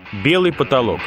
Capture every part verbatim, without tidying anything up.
Белый потолок.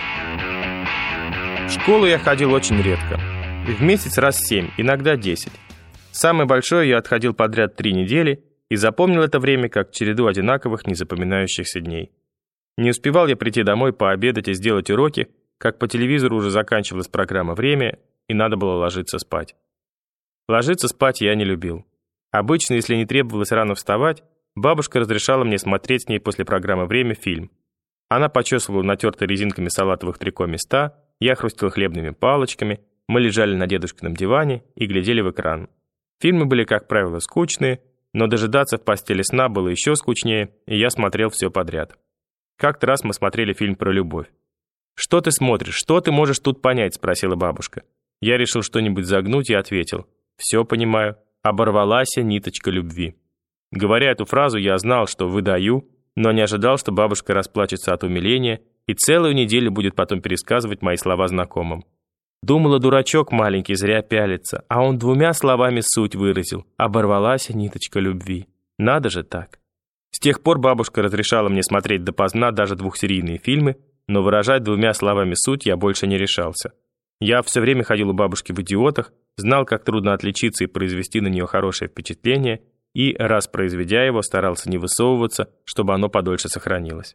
В школу я ходил очень редко. В месяц раз семь, иногда десять. Самое большое я отходил подряд три недели и запомнил это время как череду одинаковых незапоминающихся дней. Не успевал я прийти домой, пообедать и сделать уроки, как по телевизору уже заканчивалась программа «Время», и надо было ложиться спать. Ложиться спать я не любил. Обычно, если не требовалось рано вставать, бабушка разрешала мне смотреть с ней после программы «Время» фильм. Она почесывала натертые резинками салатовых трико места, я хрустел хлебными палочками, мы лежали на дедушкином диване и глядели в экран. Фильмы были, как правило, скучные, но дожидаться в постели сна было еще скучнее, и я смотрел все подряд. Как-то раз мы смотрели фильм про любовь. «Что ты смотришь? Что ты можешь тут понять?» – спросила бабушка. Я решил что-нибудь загнуть и ответил. «Все понимаю. Оборвалась ниточка любви». Говоря эту фразу, я знал, что выдаю, но не ожидал, что бабушка расплачется от умиления и целую неделю будет потом пересказывать мои слова знакомым. Думала, дурачок маленький зря пялится, а он двумя словами суть выразил. Оборвалась ниточка любви. Надо же так. С тех пор бабушка разрешала мне смотреть допоздна даже двухсерийные фильмы, но выражать двумя словами суть я больше не решался. Я все время ходил у бабушки в «Идиотах», знал, как трудно отличиться и произвести на нее хорошее впечатление, и, раз произведя его, старался не высовываться, чтобы оно подольше сохранилось.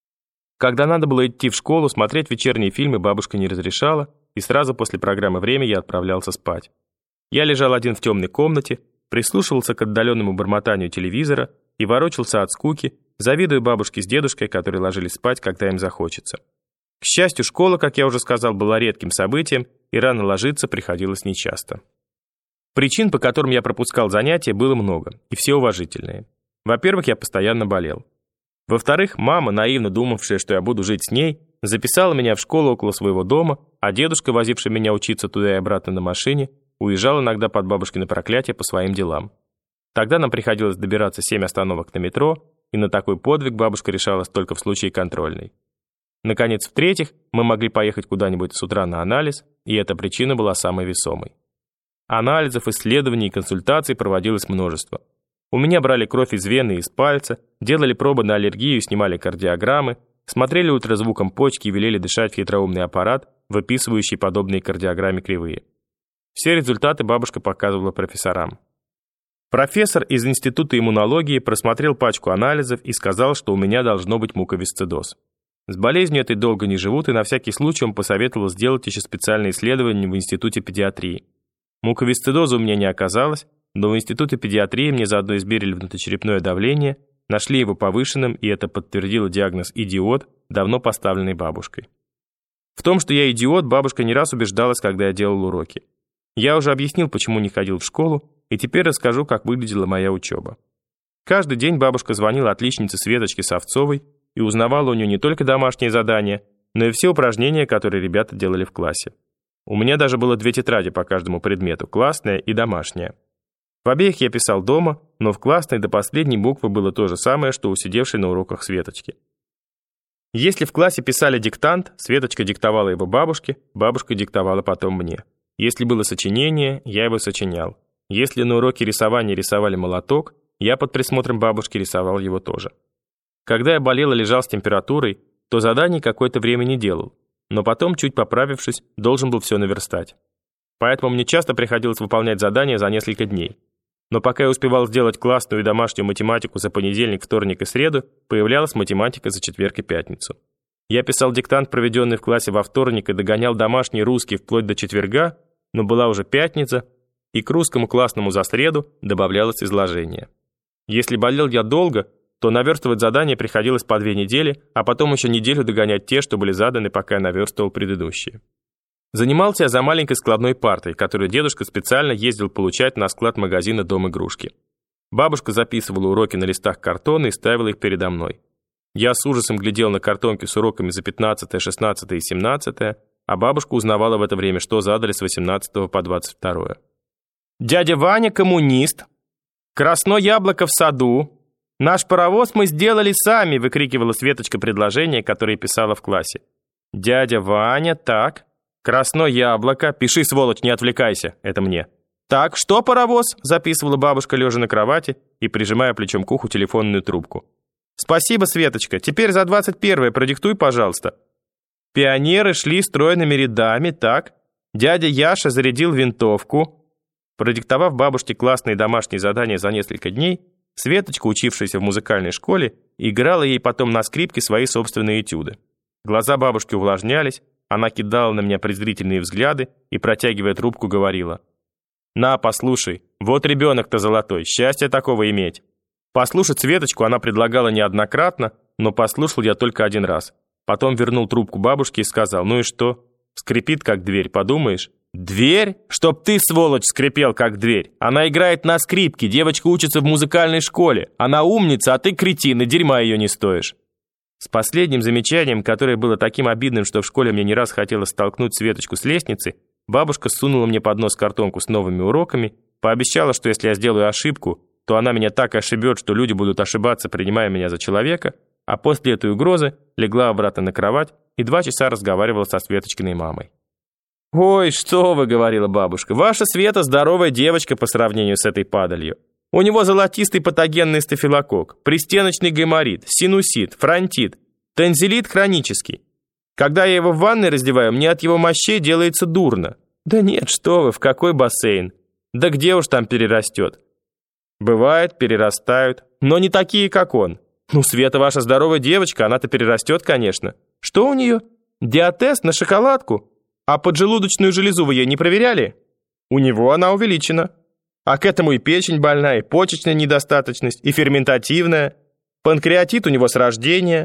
Когда надо было идти в школу, смотреть вечерние фильмы бабушка не разрешала, и сразу после программы «Время» я отправлялся спать. Я лежал один в темной комнате, прислушивался к отдаленному бормотанию телевизора и ворочался от скуки, завидуя бабушке с дедушкой, которые ложились спать, когда им захочется. К счастью, школа, как я уже сказал, была редким событием, и рано ложиться приходилось нечасто. Причин, по которым я пропускал занятия, было много, и все уважительные. Во-первых, я постоянно болел. Во-вторых, мама, наивно думавшая, что я буду жить с ней, записала меня в школу около своего дома, а дедушка, возивший меня учиться туда и обратно на машине, уезжал иногда под бабушкино проклятие по своим делам. Тогда нам приходилось добираться семь остановок на метро, и на такой подвиг бабушка решалась только в случае контрольной. Наконец, в-третьих, мы могли поехать куда-нибудь с утра на анализ, и эта причина была самой весомой. Анализов, исследований и консультаций проводилось множество. У меня брали кровь из вены и из пальца, делали пробы на аллергию, снимали кардиограммы, смотрели ультразвуком почки и велели дышать в хитроумный аппарат, выписывающий подобные кардиограмме кривые. Все результаты бабушка показывала профессорам. Профессор из Института иммунологии просмотрел пачку анализов и сказал, что у меня должно быть муковисцидоз. С болезнью этой долго не живут, и на всякий случай он посоветовал сделать еще специальное исследование в Институте педиатрии. Муковисцидоза у меня не оказалось, но в Институте педиатрии мне заодно измерили внутричерепное давление, нашли его повышенным, и это подтвердило диагноз «идиот», давно поставленный бабушкой. В том, что я идиот, бабушка не раз убеждалась, когда я делал уроки. Я уже объяснил, почему не ходил в школу, и теперь расскажу, как выглядела моя учеба. Каждый день бабушка звонила отличнице Светочке Савцовой и узнавала у нее не только домашние задания, но и все упражнения, которые ребята делали в классе. У меня даже было две тетради по каждому предмету, классная и домашняя. В обеих я писал дома, но в классной до последней буквы было то же самое, что у сидевшей на уроках Светочки. Если в классе писали диктант, Светочка диктовала его бабушке, бабушка диктовала потом мне. Если было сочинение, я его сочинял. Если на уроке рисования рисовали молоток, я под присмотром бабушки рисовал его тоже. Когда я болел и лежал с температурой, то заданий какое-то время не делал, но потом, чуть поправившись, должен был все наверстать. Поэтому мне часто приходилось выполнять задания за несколько дней. Но пока я успевал сделать классную и домашнюю математику за понедельник, вторник и среду, появлялась математика за четверг и пятницу. Я писал диктант, проведенный в классе во вторник, и догонял домашний русский вплоть до четверга, но была уже пятница, и к русскому классному за среду добавлялось изложение. Если болел я долго, то наверстывать задания приходилось по две недели, а потом еще неделю догонять те, что были заданы, пока я наверстывал предыдущие. Занимался я за маленькой складной партой, которую дедушка специально ездил получать на склад магазина «Дом игрушки». Бабушка записывала уроки на листах картона и ставила их передо мной. Я с ужасом глядел на картонки с уроками за пятнадцатое, шестнадцатое и семнадцатое, а бабушка узнавала в это время, что задали с восемнадцатого по двадцать второе. «Дядя Ваня коммунист! Красное яблоко в саду! Наш паровоз мы сделали сами!» выкрикивала Светочка предложение, которое писала в классе. «Дядя Ваня, так. Красное яблоко. Пиши, сволочь, не отвлекайся. Это мне. Так, что паровоз?» записывала бабушка, лежа на кровати и прижимая плечом к уху телефонную трубку. «Спасибо, Светочка. Теперь за двадцать первое продиктуй, пожалуйста. Пионеры шли стройными рядами, так. Дядя Яша зарядил винтовку. Продиктовав бабушке классные домашние задания за несколько дней, Светочка, учившаяся в музыкальной школе, играла ей потом на скрипке свои собственные этюды. Глаза бабушки увлажнялись, она кидала на меня презрительные взгляды и, протягивая трубку, говорила: «На, послушай, вот ребенок-то золотой, счастье такого иметь». Послушать Светочку она предлагала неоднократно, но послушал я только один раз. Потом вернул трубку бабушке и сказал: «Ну и что? Скрипит, как дверь, подумаешь?» «Дверь? Чтоб ты, сволочь, скрипел, как дверь! Она играет на скрипке, девочка учится в музыкальной школе. Она умница, а ты кретин, и дерьма ее не стоишь». С последним замечанием, которое было таким обидным, что в школе мне не раз хотелось столкнуть Светочку с лестницы, бабушка сунула мне под нос картонку с новыми уроками, пообещала, что если я сделаю ошибку, то она меня так ошибет, что люди будут ошибаться, принимая меня за человека, а после этой угрозы легла обратно на кровать и два часа разговаривала со Светочкиной мамой. «Ой, что вы», — говорила бабушка, — «ваша Света здоровая девочка по сравнению с этой падалью. У него золотистый патогенный стафилококк, пристеночный гайморит, синусит, фронтит, тонзиллит хронический. Когда я его в ванной раздеваю, мне от его мощей делается дурно». «Да нет, что вы, в какой бассейн? Да где уж там перерастет?» «Бывает, перерастают, но не такие, как он». «Ну, Света ваша здоровая девочка, она-то перерастет, конечно». «Что у нее? Диатез на шоколадку? А поджелудочную железу вы ей не проверяли?» «У него она увеличена. А к этому и печень больная, и почечная недостаточность, и ферментативная. Панкреатит у него с рождения».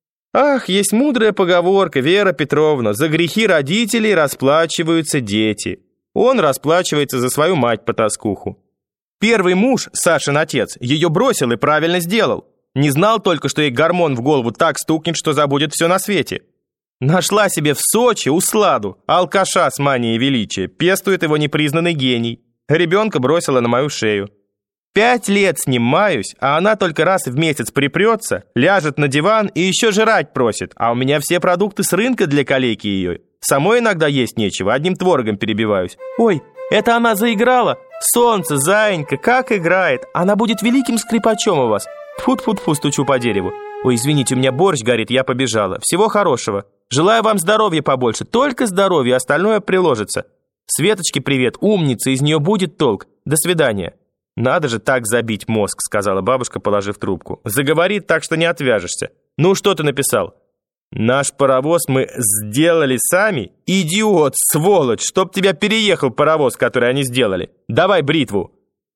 «Ах, есть мудрая поговорка, Вера Петровна, за грехи родителей расплачиваются дети. Он расплачивается за свою мать-потаскуху. Первый муж, Сашин отец, ее бросил и правильно сделал. Не знал только, что ей гормон в голову так стукнет, что забудет все на свете. Нашла себе в Сочи усладу, алкаша с манией величия, пестует его непризнанный гений. Ребенка бросила на мою шею. Пять лет с ним маюсь, а она только раз в месяц припрется, ляжет на диван и еще жрать просит, а у меня все продукты с рынка для калеки ее. Самой иногда есть нечего, одним творогом перебиваюсь. Ой, это она заиграла? Солнце, заинька, как играет. Она будет великим скрипачом у вас. Тьфу-тьфу-тьфу, стучу по дереву. Ой, извините, у меня борщ горит, я побежала. Всего хорошего. Желаю вам здоровья побольше, только здоровья, остальное приложится. Светочке привет, умница, из нее будет толк. До свидания». «Надо же так забить мозг», — сказала бабушка, положив трубку. «Заговорит так, что не отвяжешься. Ну, что ты написал?» «Наш паровоз мы сделали сами? Идиот, сволочь, чтоб тебя переехал паровоз, который они сделали. Давай бритву».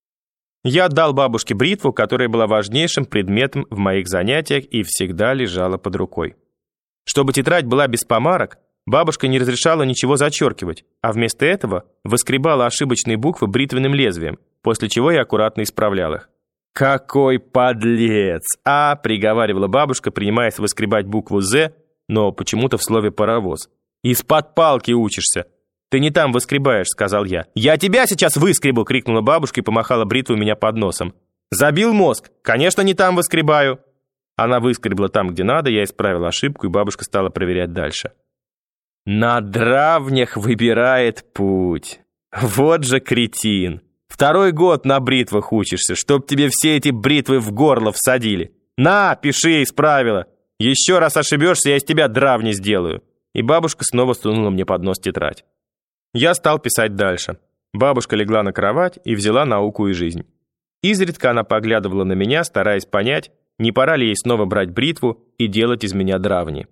Я отдал бабушке бритву, которая была важнейшим предметом в моих занятиях и всегда лежала под рукой. Чтобы тетрадь была без помарок, бабушка не разрешала ничего зачеркивать, а вместо этого выскребала ошибочные буквы бритвенным лезвием, после чего я аккуратно исправлял их. «Какой подлец! А!» — приговаривала бабушка, принимаясь выскребать букву «З», но почему-то в слове «паровоз». «Из-под палки учишься!» «Ты не там выскребаешь», — сказал я. «Я тебя сейчас выскребу!» — крикнула бабушка и помахала бритвой у меня под носом. «Забил мозг! Конечно, не там выскребаю!» Она выскребла там, где надо, я исправил ошибку, и бабушка стала проверять дальше. «На дравнях выбирает путь. Вот же кретин! Второй год на бритвах учишься, чтоб тебе все эти бритвы в горло всадили. На, пиши, исправила. Еще раз ошибешься, я из тебя дравни сделаю». И бабушка снова сунула мне под нос тетрадь. Я стал писать дальше. Бабушка легла на кровать и взяла науку и жизнь. Изредка она поглядывала на меня, стараясь понять, не пора ли ей снова брать бритву и делать из меня дравни.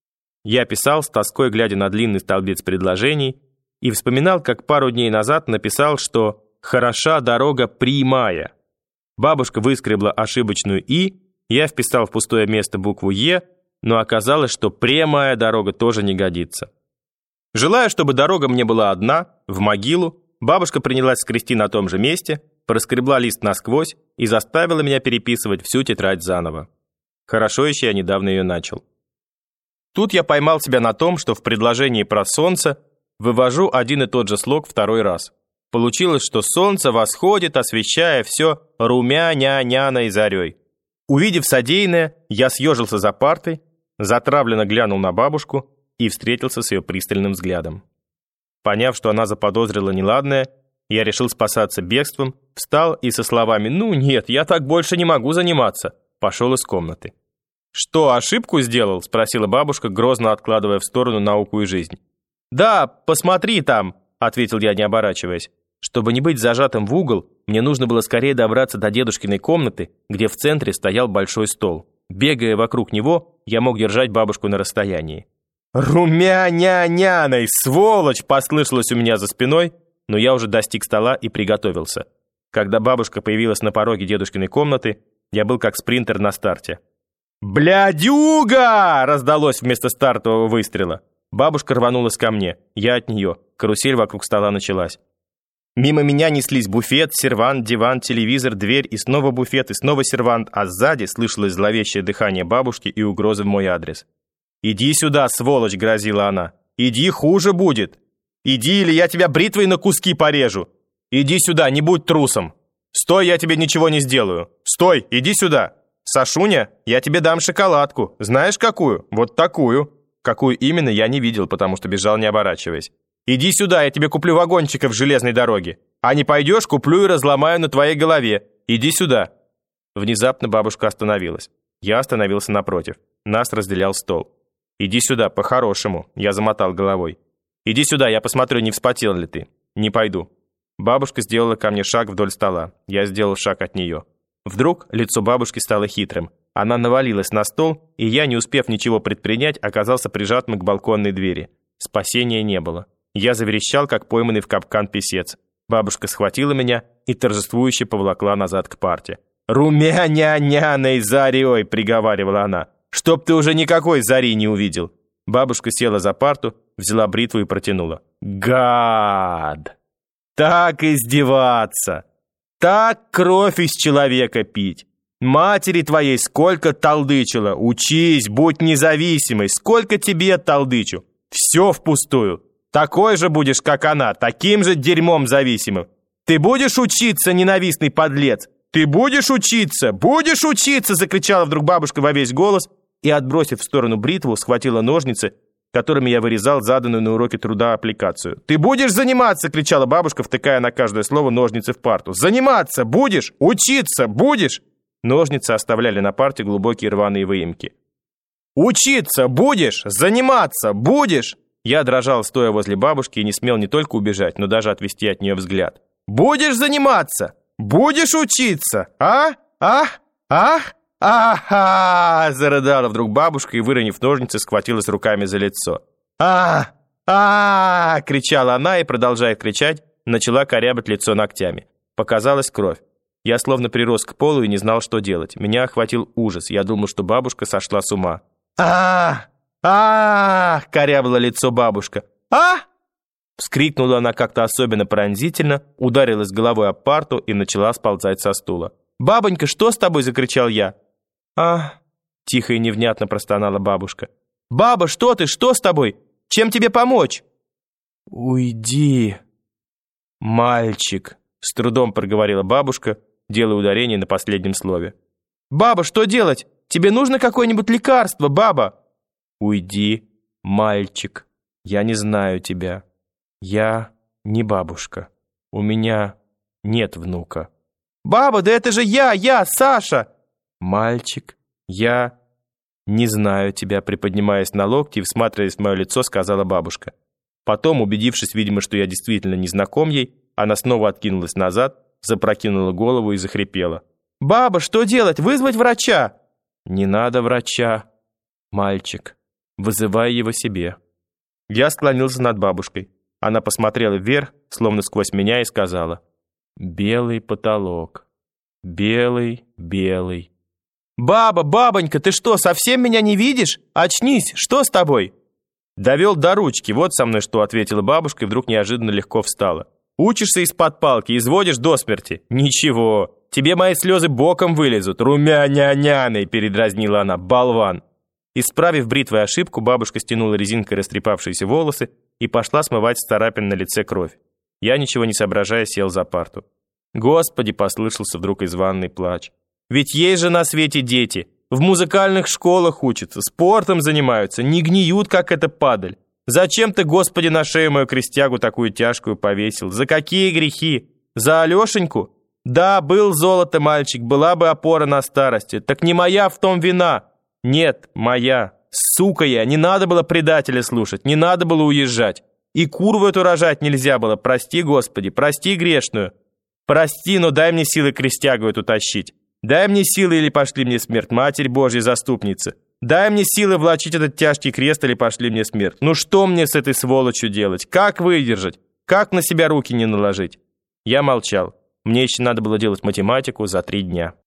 Я писал, с тоской глядя на длинный столбец предложений, и вспоминал, как пару дней назад написал, что «хороша дорога прямая». Бабушка выскребла ошибочную «и», я вписал в пустое место букву «е», но оказалось, что прямая дорога тоже не годится. Желая, чтобы дорога мне была одна, в могилу, бабушка принялась скрести на том же месте, проскребла лист насквозь и заставила меня переписывать всю тетрадь заново. Хорошо еще я недавно ее начал. Тут я поймал себя на том, что в предложении про солнце вывожу один и тот же слог второй раз. Получилось, что солнце восходит, освещая все румяня-няной зарей. Увидев содеянное, я съежился за партой, затравленно глянул на бабушку и встретился с ее пристальным взглядом. Поняв, что она заподозрила неладное, я решил спасаться бегством, встал и со словами «Ну нет, я так больше не могу заниматься», пошел из комнаты. «Что, ошибку сделал?» – спросила бабушка, грозно откладывая в сторону науку и жизнь. «Да, посмотри там», – ответил я, не оборачиваясь. Чтобы не быть зажатым в угол, мне нужно было скорее добраться до дедушкиной комнаты, где в центре стоял большой стол. Бегая вокруг него, я мог держать бабушку на расстоянии. «Румя-ня-няной, сволочь!» – послышалось у меня за спиной, но я уже достиг стола и приготовился. Когда бабушка появилась на пороге дедушкиной комнаты, я был как спринтер на старте. «Блядюга!» – раздалось вместо стартового выстрела. Бабушка рванулась ко мне, я от нее. Карусель вокруг стола началась. Мимо меня неслись буфет, сервант, диван, телевизор, дверь и снова буфет, и снова сервант, а сзади слышалось зловещее дыхание бабушки и угрозы в мой адрес. «Иди сюда, сволочь!» – грозила она. «Иди, хуже будет! Иди, или я тебя бритвой на куски порежу! Иди сюда, не будь трусом! Стой, я тебе ничего не сделаю! Стой, иди сюда! Сашуня, я тебе дам шоколадку! Знаешь какую? Вот такую!» Какую именно, я не видел, потому что бежал, не оборачиваясь. «Иди сюда, я тебе куплю вагончиков в железной дороге. А не пойдешь, куплю и разломаю на твоей голове. Иди сюда!» Внезапно бабушка остановилась. Я остановился напротив. Нас разделял стол. «Иди сюда, по-хорошему», я замотал головой. «Иди сюда, я посмотрю, не вспотел ли ты». «Не пойду». Бабушка сделала ко мне шаг вдоль стола. Я сделал шаг от нее. Вдруг лицо бабушки стало хитрым. Она навалилась на стол, и я, не успев ничего предпринять, оказался прижатым к балконной двери. Спасения не было. Я заверещал, как пойманный в капкан писец. Бабушка схватила меня и торжествующе поволокла назад к парте. «Румя-ня-няной зарей!» — приговаривала она. «Чтоб ты уже никакой зари не увидел!» Бабушка села за парту, взяла бритву и протянула. «Гад! Так издеваться! Так кровь из человека пить! Матери твоей сколько толдычила! Учись, будь независимой! Сколько тебе толдычу! Все впустую! Такой же будешь, как она, таким же дерьмом зависимым! Ты будешь учиться, ненавистный подлец! Ты будешь учиться! Будешь учиться!» закричала вдруг бабушка во весь голос и, отбросив в сторону бритву, схватила ножницы, которыми я вырезал заданную на уроке труда аппликацию. «Ты будешь заниматься!» — кричала бабушка, втыкая на каждое слово ножницы в парту. «Заниматься! Будешь! Учиться! Будешь!» Ножницы оставляли на парте глубокие рваные выемки. «Учиться! Будешь! Заниматься! Будешь!» Я дрожал, стоя возле бабушки, и не смел не только убежать, но даже отвести от нее взгляд. «Будешь заниматься! Будешь учиться! А? А? А? А-ха!» зарыдала вдруг бабушка и, выронив ножницы, схватилась руками за лицо. «А! А!» кричала она и, продолжая кричать, начала корябать лицо ногтями. Показалась кровь. Я словно прирос к полу и не знал, что делать. Меня охватил ужас. Я думал, что бабушка сошла с ума. «А! А!» корябало лицо бабушка. «А!» Вскрикнула она как-то особенно пронзительно, ударилась головой об парту и начала сползать со стула. «Бабонька, что с тобой?» закричал я. «А!» — тихо и невнятно простонала бабушка. «Баба, что ты? Что с тобой? Чем тебе помочь?» «Уйди, мальчик», — с трудом проговорила бабушка, делая ударение на последнем слове. «Баба, что делать? Тебе нужно какое-нибудь лекарство, баба?» «Уйди, мальчик, я не знаю тебя. Я не бабушка. У меня нет внука». «Баба, да это же я, я, Саша!» «Мальчик, я не знаю тебя», приподнимаясь на локти и всматриваясь в мое лицо, сказала бабушка. Потом, убедившись, видимо, что я действительно не знаком ей, она снова откинулась назад, запрокинула голову и захрипела. «Баба, что делать? Вызвать врача?» «Не надо врача, мальчик. Вызывай его себе». Я склонился над бабушкой. Она посмотрела вверх, словно сквозь меня, и сказала: «Белый потолок. Белый, белый». «Баба, бабонька, ты что, совсем меня не видишь? Очнись, что с тобой?» «Довел до ручки, вот со мной что», — ответила бабушка и вдруг неожиданно легко встала. «Учишься из-под палки, изводишь до смерти? Ничего, тебе мои слезы боком вылезут, румя-ня-няной», — передразнила она, болван. Исправив бритвой ошибку, бабушка стянула резинкой растрепавшиеся волосы и пошла смывать с царапин на лице кровь. Я, ничего не соображая, сел за парту. «Господи!» — послышался вдруг из ванной плач. «Ведь есть же на свете дети, в музыкальных школах учатся, спортом занимаются, не гниют, как эта падаль. Зачем ты, Господи, на шею мою крестьягу такую тяжкую повесил? За какие грехи? За Алешеньку? Да, был золото мальчик, была бы опора на старости, так не моя в том вина. Нет, моя. Сука я, не надо было предателя слушать, не надо было уезжать. И курву эту рожать нельзя было, прости, Господи, прости грешную. Прости, но дай мне силы крестягу эту тащить. Дай мне силы или пошли мне смерть, Матерь Божья заступница. Дай мне силы влачить этот тяжкий крест или пошли мне смерть. Ну что мне с этой сволочью делать? Как выдержать? Как на себя руки не наложить? Я молчал. Мне еще надо было делать математику за три дня.